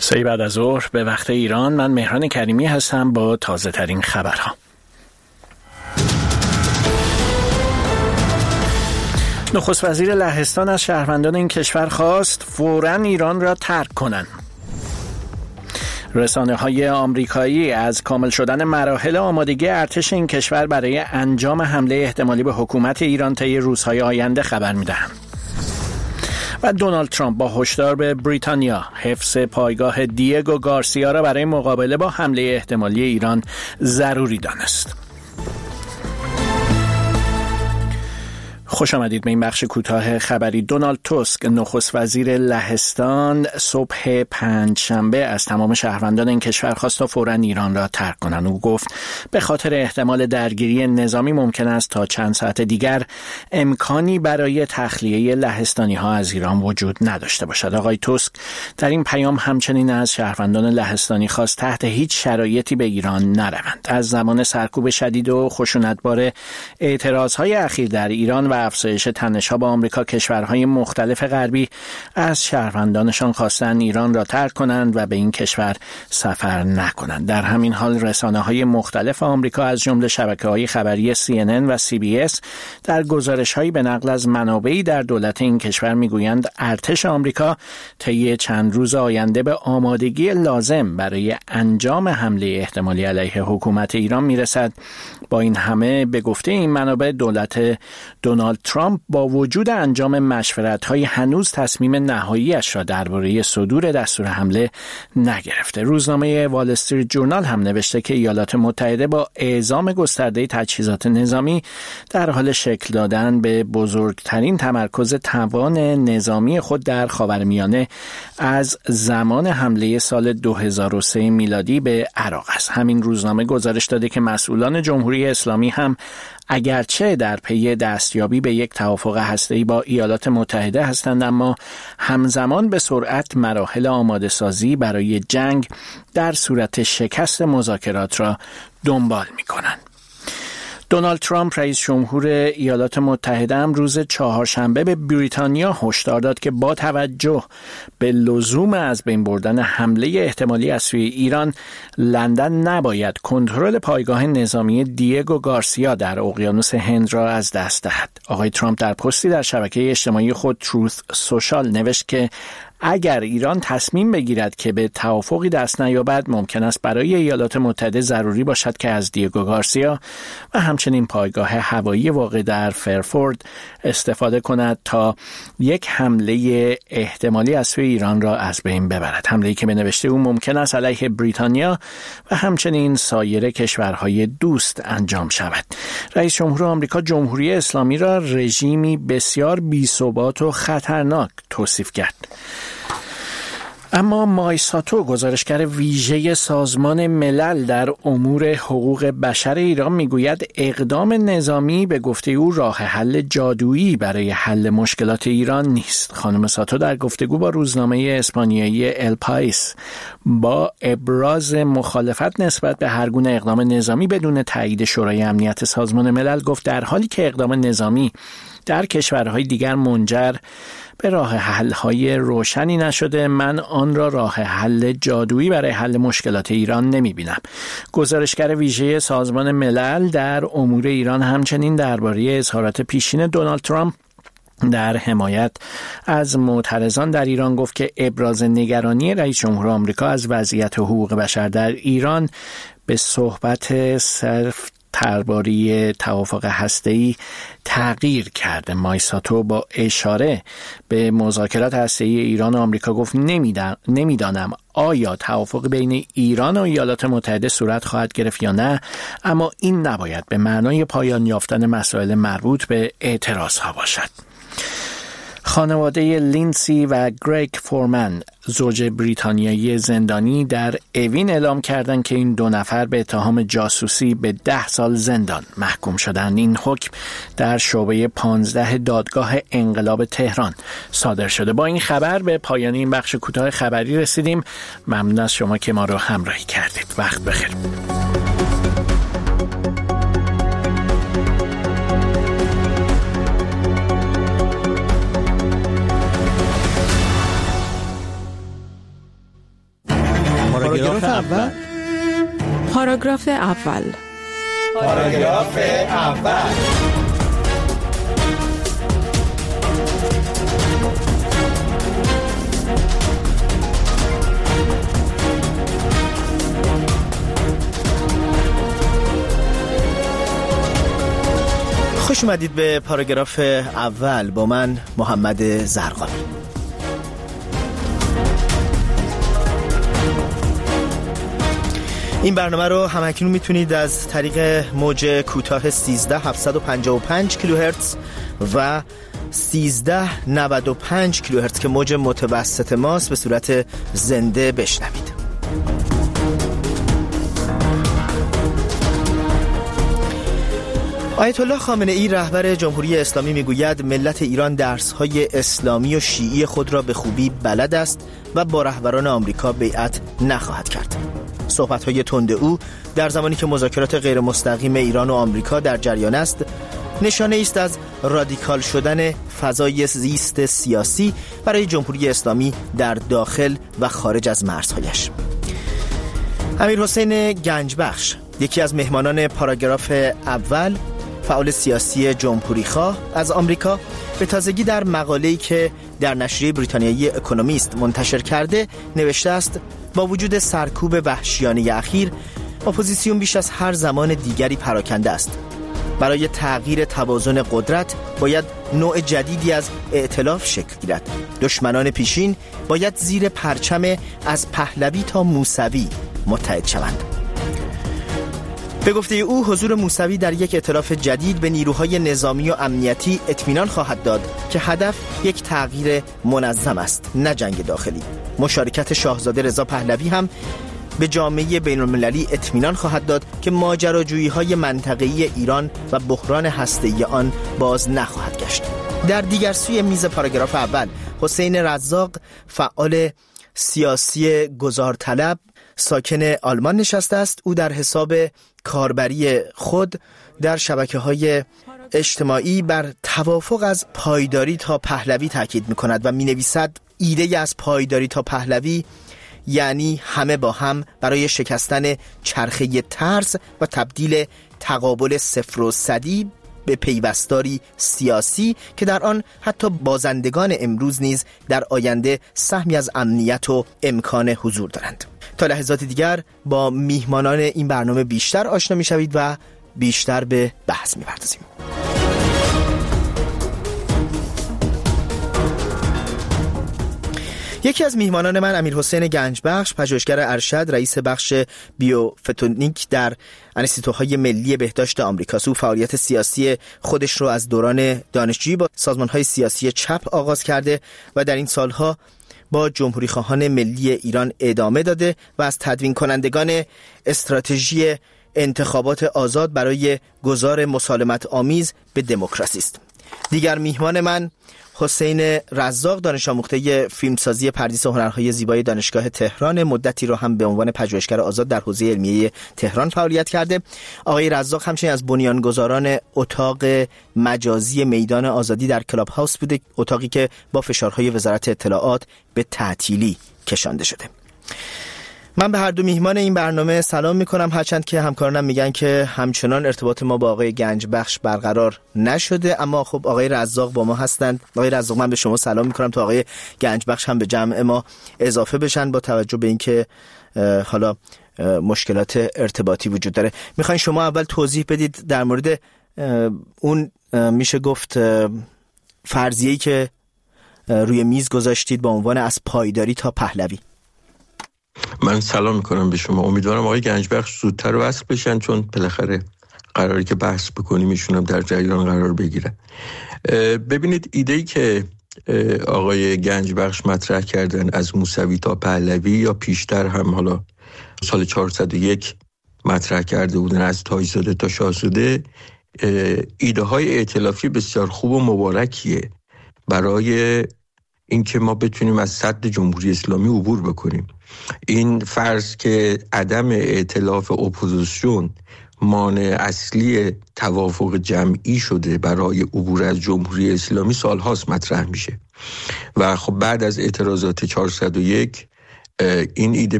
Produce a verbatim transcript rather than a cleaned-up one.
سه بعد از ظهر به وقت ایران. من مهران کریمی هستم با تازه ترین خبرها. نخست وزیر لهستان از شهروندان این کشور خواست فوراً ایران را ترک کنند. رسانه‌های آمریکایی از کامل شدن مراحل آمادگی ارتش این کشور برای انجام حمله احتمالی به حکومت ایران طی روزهای آینده خبر می‌دهند. و دونالد ترامپ با هشدار به بریتانیا حفظ پایگاه دیگو گارسیا را برای مقابله با حمله احتمالی ایران ضروری دانست. خوش آمدید به این بخش کوتاه خبری. دونالد توسک نخست وزیر لهستان صبح پنجشنبه از تمام شهروندان این کشور خواست تا فوراً ایران را ترک کنند. او گفت به خاطر احتمال درگیری نظامی ممکن است تا چند ساعت دیگر امکانی برای تخلیه لهستانی ها از ایران وجود نداشته باشد. آقای توسک در این پیام همچنین از شهروندان لهستانی خواست تحت هیچ شرایطی به ایران نروند. از زمان سرکوب شدید و خشونتبار اعتراضهای اخیر در ایران و افزایش تنش‌ها با آمریکا، کشورهای مختلف غربی از شهروندانشان خواستند ایران را ترک کنند و به این کشور سفر نکنند. در همین حال رسانه‌های مختلف آمریکا از جمله شبکه‌های خبری سی ان ان و سی بی اس در گزارش‌هایی به نقل از منابعی در دولت این کشور می‌گویند ارتش آمریکا طی چند روز آینده به آمادگی لازم برای انجام حمله احتمالی علیه حکومت ایران می‌رسد. با این همه به گفته این منابع دولت دونالد ترامپ با وجود انجام مشورت‌های هنوز تصمیم نهایی‌اش را درباره صدور دستور حمله نگرفته. روزنامه وال استریت جورنال هم نوشته که ایالات متحده با اعزام گسترده تجهیزات نظامی در حال شکل دادن به بزرگترین تمرکز توان نظامی خود در خاورمیانه از زمان حمله سال دو هزار و سه میلادی به عراق است. همین روزنامه گزارش داده که مسئولان جمهوری اسلامی هم اگرچه در پی دستیابی به یک توافق هسته‌ای با ایالات متحده هستند، اما همزمان به سرعت مراحل آماده سازی برای جنگ در صورت شکست مذاکرات را دنبال می‌کنند. دونالد ترامپ رئیس جمهور ایالات متحده هم روز چهارشنبه به بریتانیا هشدار داد که با توجه به لزوم از بین بردن حمله احتمالی از سوی ایران، لندن نباید کنترل پایگاه نظامی دیگو گارسیا در اقیانوس هند را از دست دهد. آقای ترامپ در پستی در شبکه اجتماعی خود تروث سوشال نوشت که اگر ایران تصمیم بگیرد که به توافقی دست نیابد، ممکن است برای ایالات متحده ضروری باشد که از دیگو گارسیا و همچنین پایگاه هوایی واقع در فرفورد استفاده کند تا یک حمله احتمالی از سوی ایران را از بین ببرد. حمله‌ای که به نوشته او ممکن است علیه بریتانیا و همچنین سایر کشورهای دوست انجام شود. رئیس جمهور آمریکا جمهوری اسلامی را رژیمی بسیار بی‌ثبات و خطرناک توصیف کرد. اما مایساتو گزارشگر ویژه سازمان ملل در امور حقوق بشر ایران میگوید اقدام نظامی به گفته او راه حل جادویی برای حل مشکلات ایران نیست. خانم ساتو در گفتگو با روزنامه اسپانیایی ال پایس با ابراز مخالفت نسبت به هر گونه اقدام نظامی بدون تایید شورای امنیت سازمان ملل گفت در حالی که اقدام نظامی در کشورهای دیگر منجر به راه حل‌های روشنی نشده، من آن را راه حل جادویی برای حل مشکلات ایران نمی‌بینم. گزارشگر ویژه سازمان ملل در امور ایران همچنین درباره اظهارات پیشین دونالد ترامپ در حمایت از معترضان در ایران گفت که ابراز نگرانی رئیس جمهور آمریکا از وضعیت حقوق بشر در ایران به صحبت صرف درباره توافق هسته‌ای تغییر کرده. مایساتو با اشاره به مذاکرات هسته‌ای ایران و آمریکا گفت نمیدانم آیا توافق بین ایران و ایالات متحده صورت خواهد گرفت یا نه، اما این نباید به معنای پایان یافتن مسائل مربوط به اعتراضها باشد. خانواده لینسی و گریگ فورمن، زوج بریتانیایی زندانی، در اوین اعلام کردند که این دو نفر به اتهام جاسوسی به ده سال زندان محکوم شدند. این حکم در شعبه پانزده دادگاه انقلاب تهران صادر شده. با این خبر به پایان این بخش کوتاه خبری رسیدیم. ممنون از شما که ما رو همراهی کردید. وقت بخیر. پاراگراف اول. پاراگراف اول. پاراگراف اول. خوش اومدید به پاراگراف اول با من محمد زرقانی. این برنامه رو همکنون میتونید از طریق موج کوتاه سیزده هفتصد و پنجاه و پنج کیلوهرتز و سیزده نود و پنج کیلوهرتز که موج متوسط ماست به صورت زنده بشنوید. آیت الله خامنه ای رهبر جمهوری اسلامی میگوید ملت ایران درس‌های اسلامی و شیعی خود را به خوبی بلد است و با رهبران آمریکا بیعت نخواهد کرد. صحبت‌های تند او در زمانی که مذاکرات غیر مستقیم ایران و آمریکا در جریان است نشانه است از رادیکال شدن فضای زیست سیاسی برای جمهوری اسلامی در داخل و خارج از مرزهایش. امیرحسین گنجبخش، یکی از مهمانان پاراگراف اول، فعال سیاسی جمهوری‌خواه از آمریکا، به تازگی در مقاله‌ای که در نشریه بریتانیایی اکونومیست منتشر کرده نوشته است با وجود سرکوب وحشیانه اخیر، اپوزیسیون بیش از هر زمان دیگری پراکنده است. برای تغییر توازن قدرت باید نوع جدیدی از ائتلاف شکل گیرد. دشمنان پیشین باید زیر پرچم از پهلوی تا موسوی متحد شوند. به گفته او حضور موسوی در یک ائتلاف جدید به نیروهای نظامی و امنیتی اطمینان خواهد داد که هدف یک تغییر منظم است، نه جنگ داخلی. مشارکت شاهزاده رضا پهلوی هم به جامعه بین‌المللی اطمینان خواهد داد که ماجراجویی‌های منطقه‌ای ایران و بحران هسته‌ای آن باز نخواهد گشت. در دیگر سوی میز پاراگراف اول، حسین رزاق، فعال سیاسی گذارطلب ساکن آلمان نشسته است. او در حساب کاربری خود در شبکه‌های اجتماعی بر توافق از پایداری تا پهلوی تاکید می‌کند و می‌نویسد ایده از پایداری تا پهلوی یعنی همه با هم برای شکستن چرخه ترس و تبدیل تقابل صفر و صدی به پیوستاری سیاسی که در آن حتی بازندگان امروز نیز در آینده سهمی از امنیت و امکان حضور دارند. تا لحظات دیگر با میهمانان این برنامه بیشتر آشنا می‌شوید و بیشتر به بحث می‌پردازیم. یکی از میهمانان من امیرحسین گنجبخش، پژوهشگر ارشد، رئیس بخش بیوفتونیک در انستیتوهای ملی بهداشت آمریکا. او فعالیت سیاسی خودش رو از دوران دانشجویی با سازمان‌های سیاسی چپ آغاز کرده و در این سالها با جمهوری خواهان ملی ایران ادامه داده و از تدوین کنندگان استراتژی انتخابات آزاد برای گذار مسالمت آمیز به دموکراسی است. دیگر میهمان من حسین رزاق، دانش آموخته فیلمسازی پردیس و هنرهای زیبای دانشگاه تهران، مدتی رو هم به عنوان پژوهشگر آزاد در حوزه علمیه تهران فعالیت کرده. آقای رزاق همچنین از بنیانگذاران اتاق مجازی میدان آزادی در کلاب هاوس بوده، اتاقی که با فشارهای وزارت اطلاعات به تعطیلی کشانده شده. من به هر دو میهمان این برنامه سلام میکنم، هرچند که همکارانم میگن که همچنان ارتباط ما با آقای گنجبخش برقرار نشده، اما خب آقای رزاق با ما هستند. آقای رزاق، من به شما سلام میکنم تا آقای گنجبخش هم به جمع ما اضافه بشن با توجه به اینکه حالا مشکلات ارتباطی وجود داره. میخواین شما اول توضیح بدید در مورد اون میشه گفت فرضیه‌ای که روی میز گذاشتید با عنوان از پایداری تا پهلوی. من سلام میکنم به شما. امیدوارم آقای گنجبخش زودتر وصل بشن، چون بالاخره قراری که بحث بکنیم ایشون در جریان قرار بگیرن. ببینید ایده‌ای که آقای گنجبخش مطرح کردن از موسوی تا پهلوی یا پیشتر هم حالا سال چهارصد و یک مطرح کرده بودن از تاج‌زاده تا شاهزاده، ایده های ائتلافی بسیار خوب و مبارکیه برای اینکه ما بتونیم از سد جمهوری اسلامی عبور بکنیم. این فرض که عدم ائتلاف اپوزیسیون مانع اصلی توافق جمعی شده برای عبور از جمهوری اسلامی سالهاست مطرح میشه و خب بعد از اعتراضات چهارصد و یک این ایده